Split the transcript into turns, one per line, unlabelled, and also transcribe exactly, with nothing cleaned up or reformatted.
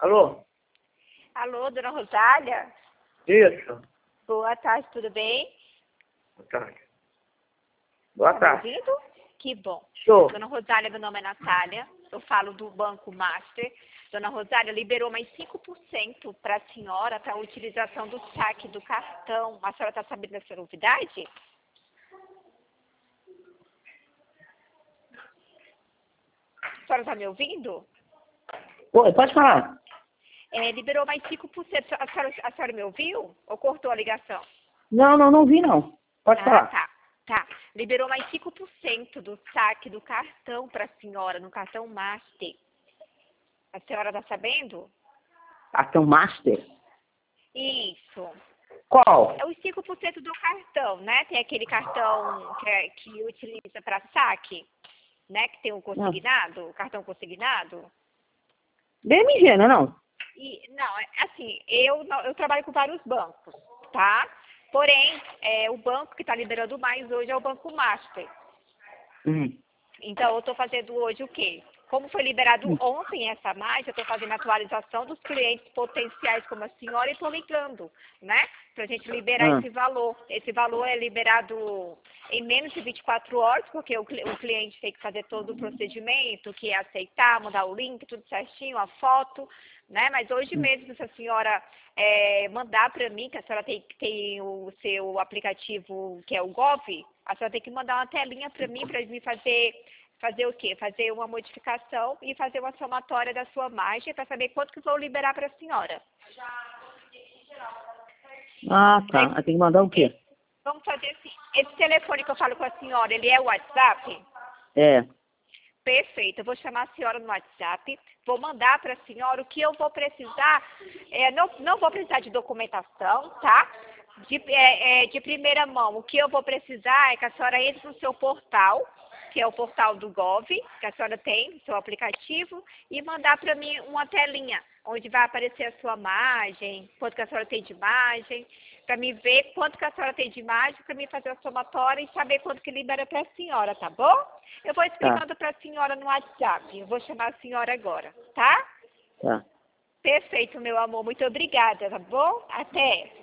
Alô?
Alô, dona Rosália?
Isso.
Boa tarde, tudo bem?
Boa tarde. Boa
Tá me
tarde.
ouvindo? Que bom.
Show.
Dona Rosália, meu nome é Natália, eu falo do Banco Master. Dona Rosália liberou mais cinco por cento para a senhora para a utilização do saque do cartão. A senhora está sabendo dessa novidade? A senhora está me ouvindo?
Oi, pode falar.
É, liberou mais cinco por cento. A senhora, a senhora me ouviu? Ou cortou a ligação?
Não, não, não vi não. Pode
Ah,
falar.
tá. Tá. Liberou mais cinco por cento do saque do cartão para a senhora, no cartão Master. A senhora está sabendo?
Cartão Master?
Isso.
Qual?
É os cinco por cento do cartão, né? Tem aquele cartão que, é, que utiliza para saque, né? Que tem o consignado, o cartão consignado.
B M G, não é não?
E, não, é assim, eu, não- eu trabalho com vários bancos, tá? Porém, é, o banco que está liberando mais hoje é o Banco Master.
Hum.
Então, eu estou fazendo hoje o quê? Como foi liberado
Hum.
ontem essa margem, eu estou fazendo a atualização dos clientes potenciais como a senhora e estou ligando, né? Para a gente liberar
Ah.
esse valor. Esse valor é liberado em menos de vinte e quatro horas, porque o, cli- o cliente tem que fazer todo o procedimento, que é aceitar, mandar o link, tudo certinho, a foto, né? Mas hoje
Hum.
mesmo, se a senhora é, mandar para mim, que a senhora tem, tem o seu aplicativo, que é o Gov, a senhora tem que mandar uma telinha para mim, para mim fazer... Fazer o quê? Fazer uma modificação e fazer uma somatória da sua margem para saber quanto que vou liberar para a senhora.
Ah, tá. Aí tem que mandar o quê?
Vamos fazer assim. Esse telefone que eu falo com a senhora, ele é o WhatsApp?
É.
Perfeito. Eu vou chamar a senhora no WhatsApp, vou mandar para a senhora o que eu vou precisar. É, não, não vou precisar de documentação, tá? De, é, é, de primeira mão, o que eu vou precisar é que a senhora entre no seu portal, que é o portal do Gov, que a senhora tem, no seu aplicativo, e mandar para mim uma telinha, onde vai aparecer a sua margem, quanto que a senhora tem de margem, para me ver quanto que a senhora tem de margem, para mim fazer a somatória e saber quanto que libera para a senhora, tá bom? Eu vou explicando para a senhora no WhatsApp, eu vou chamar a senhora agora, tá?
Tá.
Perfeito, meu amor, muito obrigada, tá bom? Até!